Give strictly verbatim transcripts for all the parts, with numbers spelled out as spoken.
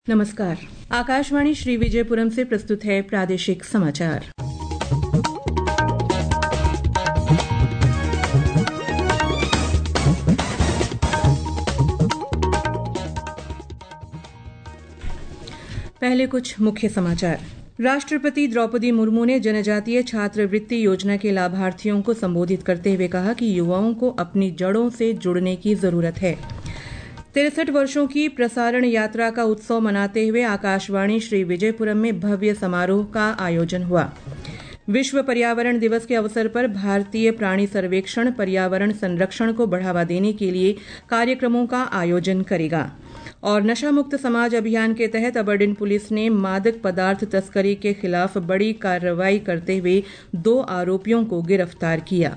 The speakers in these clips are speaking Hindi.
नमस्कार। आकाशवाणी श्री विजयपुरम से प्रस्तुत है प्रादेशिक समाचार। पहले कुछ मुख्य समाचार। राष्ट्रपति द्रौपदी मुर्मू ने जनजातीय छात्रवृत्ति योजना के लाभार्थियों को संबोधित करते हुए कहा कि युवाओं को अपनी जड़ों से जुड़ने की जरूरत है। तिरसठ वर्षों की प्रसारण यात्रा का उत्सव मनाते हुए आकाशवाणी श्री विजयपुरम में भव्य समारोह का आयोजन हुआ। विश्व पर्यावरण दिवस के अवसर पर भारतीय प्राणी सर्वेक्षण पर्यावरण संरक्षण को बढ़ावा देने के लिए कार्यक्रमों का आयोजन करेगा। और नशा मुक्त समाज अभियान के तहत अबरडीन पुलिस ने मादक पदार्थ तस्करी के खिलाफ बड़ी कार्रवाई करते हुए दो आरोपियों को गिरफ्तार किया।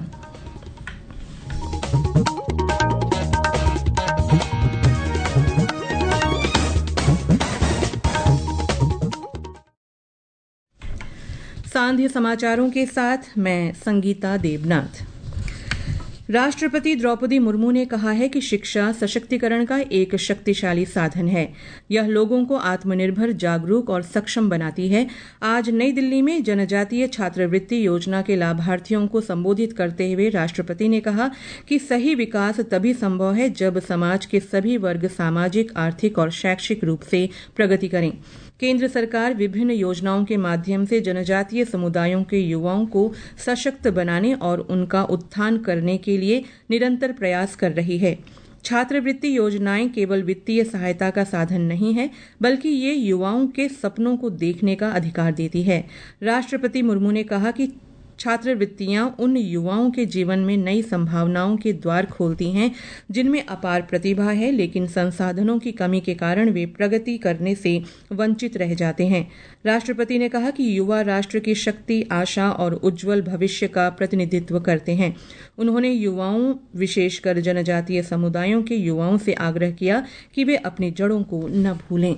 सांध्य समाचारों के साथ मैं संगीता देवनाथ। राष्ट्रपति द्रौपदी मुर्मू ने कहा है कि शिक्षा सशक्तिकरण का एक शक्तिशाली साधन है। यह लोगों को आत्मनिर्भर, जागरूक और सक्षम बनाती है। आज नई दिल्ली में जनजातीय छात्रवृत्ति योजना के लाभार्थियों को संबोधित करते हुए राष्ट्रपति ने कहा कि सही विकास तभी संभव है जब समाज के सभी वर्ग सामाजिक, आर्थिक और शैक्षिक रूप से प्रगति करें। केंद्र सरकार विभिन्न योजनाओं के माध्यम से जनजातीय समुदायों के युवाओं को सशक्त बनाने और उनका उत्थान करने के लिए निरंतर प्रयास कर रही है। छात्रवृत्ति योजनाएं केवल वित्तीय सहायता का साधन नहीं है, बल्कि ये युवाओं के सपनों को देखने का अधिकार देती है। राष्ट्रपति मुर्मू ने कहा कि छात्रवृत्तियां उन युवाओं के जीवन में नई संभावनाओं के द्वार खोलती हैं जिनमें अपार प्रतिभा है, लेकिन संसाधनों की कमी के कारण वे प्रगति करने से वंचित रह जाते हैं। राष्ट्रपति ने कहा कि युवा राष्ट्र की शक्ति, आशा और उज्जवल भविष्य का प्रतिनिधित्व करते हैं। उन्होंने युवाओं, विशेषकर जनजातीय समुदायों के युवाओं से आग्रह किया कि वे अपनी जड़ों को न भूलें।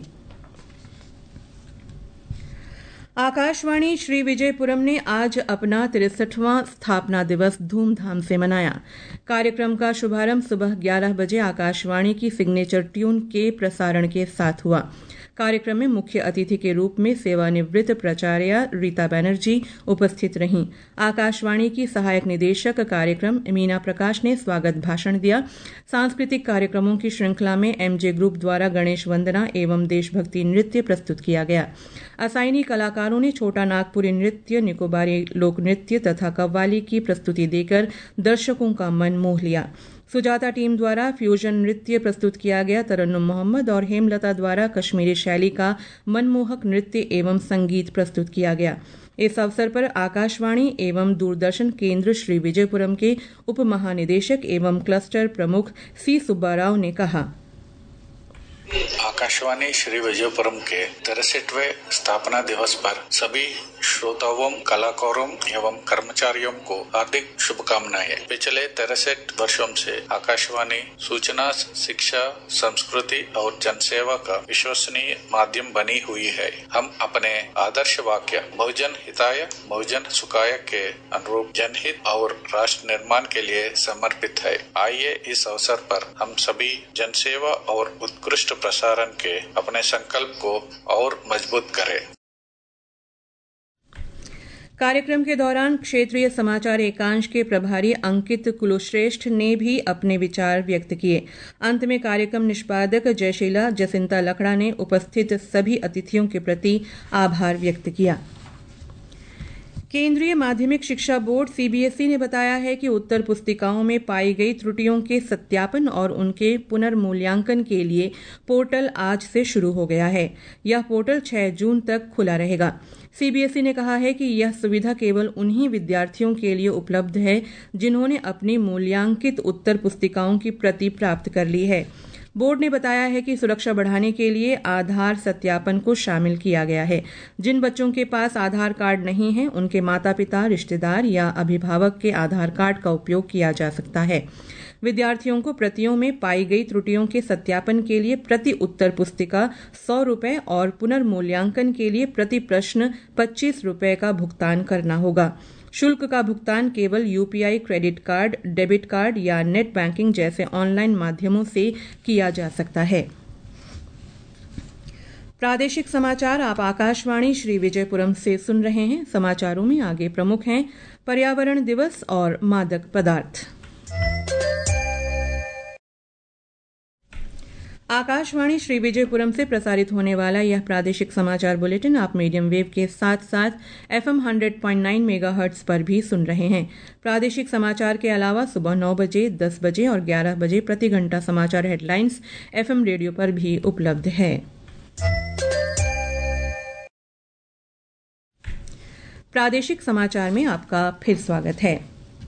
आकाशवाणी श्री विजयपुरम ने आज अपना तिरसठवां स्थापना दिवस धूमधाम से मनाया। कार्यक्रम का शुभारंभ सुबह ग्यारह बजे आकाशवाणी की सिग्नेचर ट्यून के प्रसारण के साथ हुआ। कार्यक्रम में मुख्य अतिथि के रूप में सेवानिवृत्त प्राचार्या रीता बनर्जी उपस्थित रहीं। आकाशवाणी की सहायक निदेशक कार्यक्रम मीना प्रकाश ने स्वागत भाषण दिया। सांस्कृतिक कार्यक्रमों की श्रृंखला में एमजे ग्रुप द्वारा गणेश वंदना एवं देशभक्ति नृत्य प्रस्तुत किया गया। असाइनी कलाकारों ने छोटा नागपुरी नृत्य, निकोबारी लोक नृत्य तथा कव्वाली की प्रस्तुति देकर दर्शकों का मन मोह लिया। सुजाता टीम द्वारा फ्यूजन नृत्य प्रस्तुत किया गया। तरन्नुम मोहम्मद और हेमलता द्वारा कश्मीरी शैली का मनमोहक नृत्य एवं संगीत प्रस्तुत किया गया। इस अवसर पर आकाशवाणी एवं दूरदर्शन केंद्र श्री विजयपुरम के उप महानिदेशक एवं क्लस्टर प्रमुख सी सुब्बाराव ने कहा, आकाशवाणी श्री विजयपुरम के तिरसठवें स्थापना दिवस पर सभी श्रोताओं, कलाकारों एवं कर्मचारियों को हार्दिक शुभकामनाएं। पिछले तिरसठ वर्षों से आकाशवाणी सूचना, शिक्षा, संस्कृति और जनसेवा का विश्वसनीय माध्यम बनी हुई है। हम अपने आदर्श वाक्य बहुजन हिताय बहुजन सुखाय के अनुरूप जनहित और राष्ट्र निर्माण के लिए समर्पित है। आइए इस अवसर पर हम सभी जनसेवा और उत्कृष्ट प्रसारण के अपने संकल्प को और मजबूत करें। कार्यक्रम के दौरान क्षेत्रीय समाचार एकांश के प्रभारी अंकित कुलश्रेष्ठ ने भी अपने विचार व्यक्त किए। अंत में कार्यक्रम निष्पादक जयशीला जसिंता लकड़ा ने उपस्थित सभी अतिथियों के प्रति आभार व्यक्त किया। केंद्रीय माध्यमिक शिक्षा बोर्ड सीबीएसई ने बताया है कि उत्तर पुस्तिकाओं में पाई गई त्रुटियों के सत्यापन और उनके पुनर्मूल्यांकन के लिए पोर्टल आज से शुरू हो गया है। यह पोर्टल छह जून तक खुला रहेगा। सीबीएसई ने कहा है कि यह सुविधा केवल उन्हीं विद्यार्थियों के लिए उपलब्ध है जिन्होंने अपनी मूल्यांकित उत्तर पुस्तिकाओं की प्रति प्राप्त कर ली है। बोर्ड ने बताया है कि सुरक्षा बढ़ाने के लिए आधार सत्यापन को शामिल किया गया है। जिन बच्चों के पास आधार कार्ड नहीं है, उनके माता पिता, रिश्तेदार या अभिभावक के आधार कार्ड का उपयोग किया जा सकता है। विद्यार्थियों को प्रतियों में पाई गई त्रुटियों के सत्यापन के लिए प्रति उत्तर पुस्तिका सौ रुपए और पुनर्मूल्यांकन के लिए प्रति प्रश्न पच्चीस रुपए का भुगतान करना होगा। शुल्क का भुगतान केवल UPI, credit card, debit card या नेट बैंकिंग जैसे ऑनलाइन माध्यमों से किया जा सकता है। प्रादेशिक समाचार आप आकाशवाणी श्री विजयपुरम से सुन रहे हैं। समाचारों में आगे प्रमुख हैं पर्यावरण दिवस और मादक पदार्थ। आकाशवाणी श्री विजयपुरम से प्रसारित होने वाला यह प्रादेशिक समाचार बुलेटिन आप मीडियम वेव के साथ साथ एफएम सौ पॉइंट नौ मेगाहर्ट्ज पर भी सुन रहे हैं। प्रादेशिक समाचार के अलावा सुबह नौ बजे, दस बजे और ग्यारह बजे प्रति घंटा समाचार हेडलाइंस एफएम रेडियो पर भी उपलब्ध है। प्रादेशिक समाचार में आपका फिर स्वागत है।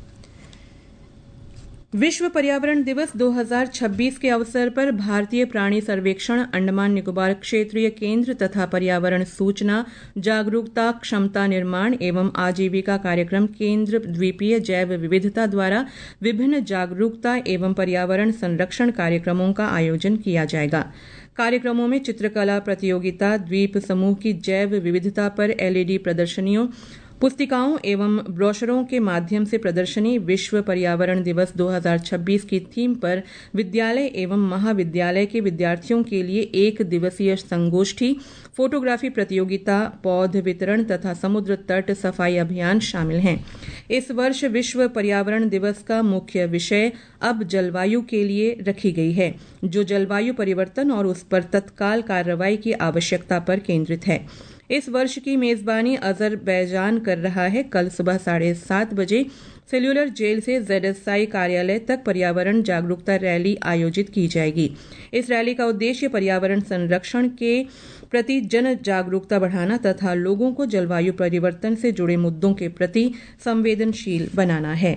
विश्व पर्यावरण दिवस दो हज़ार छब्बीस के अवसर पर भारतीय प्राणी सर्वेक्षण, अंडमान निकोबार क्षेत्रीय केंद्र तथा पर्यावरण सूचना, जागरूकता, क्षमता निर्माण एवं आजीविका कार्यक्रम केंद्र द्वीपीय जैव विविधता द्वारा विभिन्न जागरूकता एवं पर्यावरण संरक्षण कार्यक्रमों का आयोजन किया जाएगा। कार्यक्रमों में चित्रकला प्रतियोगिता, द्वीप समूह की जैव विविधता पर एलईडी प्रदर्शनियों, पुस्तिकाओं एवं ब्रोशरों के माध्यम से प्रदर्शनी, विश्व पर्यावरण दिवस दो हज़ार छब्बीस की थीम पर विद्यालय एवं महाविद्यालय के विद्यार्थियों के लिए एक दिवसीय संगोष्ठी, फोटोग्राफी प्रतियोगिता, पौध वितरण तथा समुद्र तट सफाई अभियान शामिल हैं। इस वर्ष विश्व पर्यावरण दिवस का मुख्य विषय अब जलवायु के लिए रखी गई है, जो जलवायु परिवर्तन और उस पर तत्काल कार्रवाई की आवश्यकता पर केंद्रित है। इस वर्ष की मेजबानी अजरबैजान कर रहा है। कल सुबह साढ़े सात बजे सेल्यूलर जेल से जेडएसआई कार्यालय तक पर्यावरण जागरूकता रैली आयोजित की जाएगी। इस रैली का उद्देश्य पर्यावरण संरक्षण के प्रति जन जागरूकता बढ़ाना तथा लोगों को जलवायु परिवर्तन से जुड़े मुद्दों के प्रति संवेदनशील बनाना है।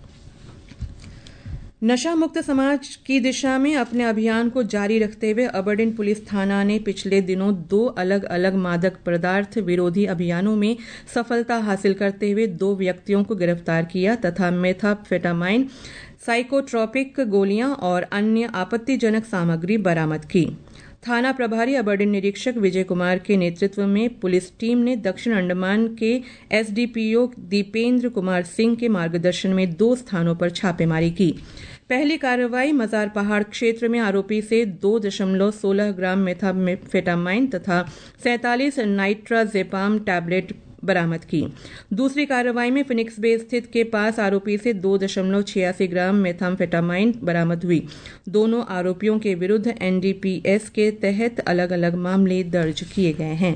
नशा मुक्त समाज की दिशा में अपने अभियान को जारी रखते हुए अबरडीन पुलिस थाना ने पिछले दिनों दो अलग अलग मादक पदार्थ विरोधी अभियानों में सफलता हासिल करते हुए दो व्यक्तियों को गिरफ्तार किया तथा मेथाम्फेटामाइन, साइकोट्रोपिक गोलियां और अन्य आपत्तिजनक सामग्री बरामद की। थाना प्रभारी अबरडीन निरीक्षक विजय कुमार के नेतृत्व में पुलिस टीम ने दक्षिण अंडमान के एसडीपीओ दीपेंद्र कुमार सिंह के मार्गदर्शन में दो स्थानों पर छापेमारी की। पहली कार्रवाई मजार पहाड़ क्षेत्र में आरोपी से दो दशमलव सोलह ग्राम मेथाम्फेटामाइन तथा सैंतालीस नाइट्राजेपाम टैबलेट बरामद की। दूसरी कार्रवाई में फिनिक्स बे स्थित के पास आरोपी से दो दशमलव छियासी ग्राम मेथाम्फेटामाइन बरामद हुई। दोनों आरोपियों के विरुद्ध एनडीपीएस के तहत अलग अलग मामले दर्ज किए गए हैं।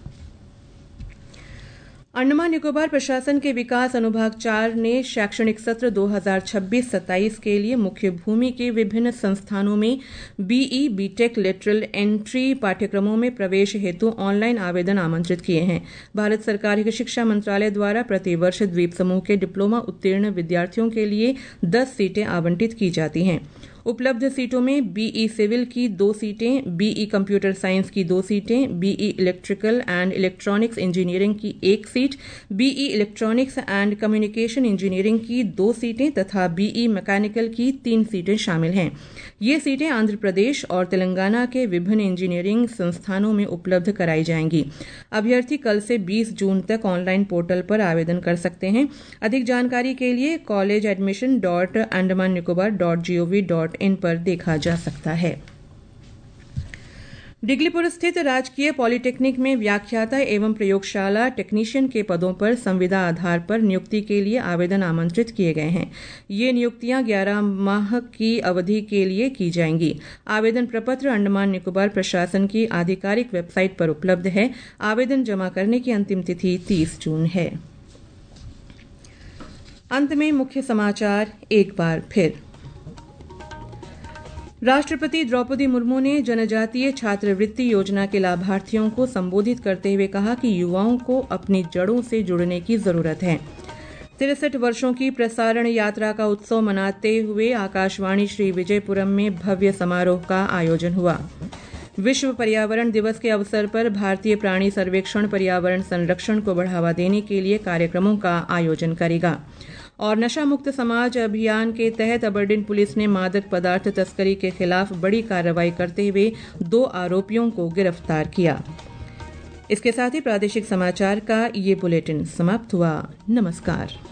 अंडमान निकोबार प्रशासन के विकास अनुभाग चार ने शैक्षणिक सत्र दो हज़ार छब्बीस सत्ताईस के लिए मुख्य भूमि के विभिन्न संस्थानों में बीई, बीटेक लेटरल एंट्री पाठ्यक्रमों में प्रवेश हेतु ऑनलाइन आवेदन आमंत्रित किए हैं। भारत सरकार के शिक्षा मंत्रालय द्वारा प्रतिवर्ष द्वीप समूह के डिप्लोमा उत्तीर्ण विद्यार्थियों के लिए दस सीटें आवंटित की जाती हैं। उपलब्ध सीटों में बीई सिविल की दो सीटें, बीई कंप्यूटर साइंस की दो सीटें, BE electrical and electronics engineering की एक seat, BE electronics and communication engineering की दो सीटें तथा बीई मैकेनिकल की तीन सीटें शामिल हैं। ये सीटें आंध्र प्रदेश और तेलंगाना के विभिन्न इंजीनियरिंग संस्थानों में उपलब्ध कराई जाएंगी। अभ्यर्थी कल से बीस जून तक ऑनलाइन पोर्टल पर आवेदन कर सकते हैं। अधिक जानकारी के लिए college admission dot Andaman Nicobar dot GOV dot in पर देखा जा सकता है। डिगलीपुर स्थित राजकीय पॉलिटेक्निक में व्याख्याता एवं प्रयोगशाला टेक्नीशियन के पदों पर संविदा आधार पर नियुक्ति के लिए आवेदन आमंत्रित किए गए हैं। ये नियुक्तियां ग्यारह माह की अवधि के लिए की जाएंगी। आवेदन प्रपत्र अंडमान निकोबार प्रशासन की आधिकारिक वेबसाइट पर उपलब्ध है। आवेदन जमा करने की अंतिम तिथि तीस जून है। अंत में मुख्य समाचार एक बार फिर। राष्ट्रपति द्रौपदी मुर्मू ने जनजातीय छात्रवृत्ति योजना के लाभार्थियों को संबोधित करते हुए कहा कि युवाओं को अपनी जड़ों से जुड़ने की जरूरत है। तिरसठ वर्षों की प्रसारण यात्रा का उत्सव मनाते हुए आकाशवाणी श्री विजयपुरम में भव्य समारोह का आयोजन हुआ। विश्व पर्यावरण दिवस के अवसर पर भारतीय प्राणी सर्वेक्षण पर्यावरण संरक्षण को बढ़ावा देने के लिए कार्यक्रमों का आयोजन करेगा। और नशा मुक्त समाज अभियान के तहत अबरडीन पुलिस ने मादक पदार्थ तस्करी के खिलाफ बड़ी कार्रवाई करते हुए दो आरोपियों को गिरफ्तार किया। इसके साथ ही प्रादेशिक समाचार का ये बुलेटिन समाप्त हुआ। नमस्कार।